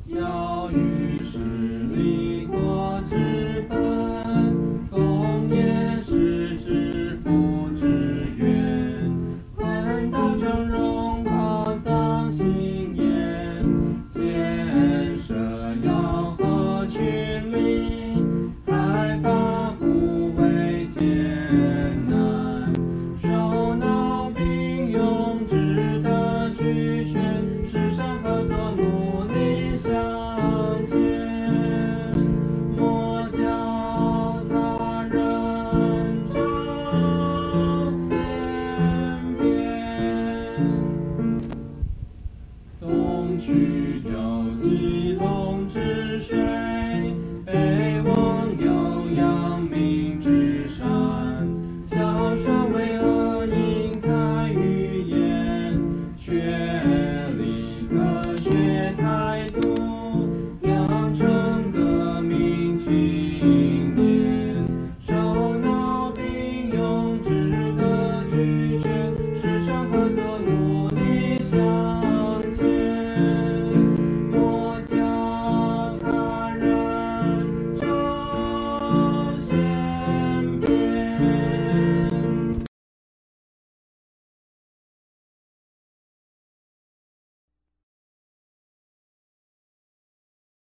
教育是立国之本，公也是致富之源。坤道正荣，宝藏兴焉，建设要合群力，开发不为艰难，手脑并用，值得俱全，世上合作努力向前，莫教他人争先边。东去